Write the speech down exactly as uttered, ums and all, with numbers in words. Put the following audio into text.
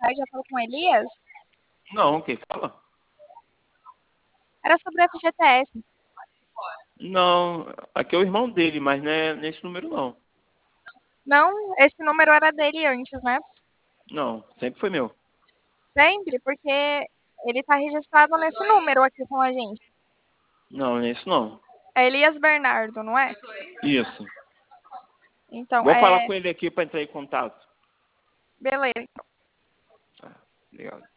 Já falou com o Elias? Não, quem fala? Era sobre o F G T S. Não, aqui é o irmão dele, mas não é nesse número não. Não, esse número era dele antes, né? Não, sempre foi meu. Sempre, porque ele tá registrado nesse número aqui com a gente. Não, nesse não. É Elias Bernardo, não é? Isso. Então, Vou falar é. com ele aqui para entrar em contato. Beleza. Ah, legal.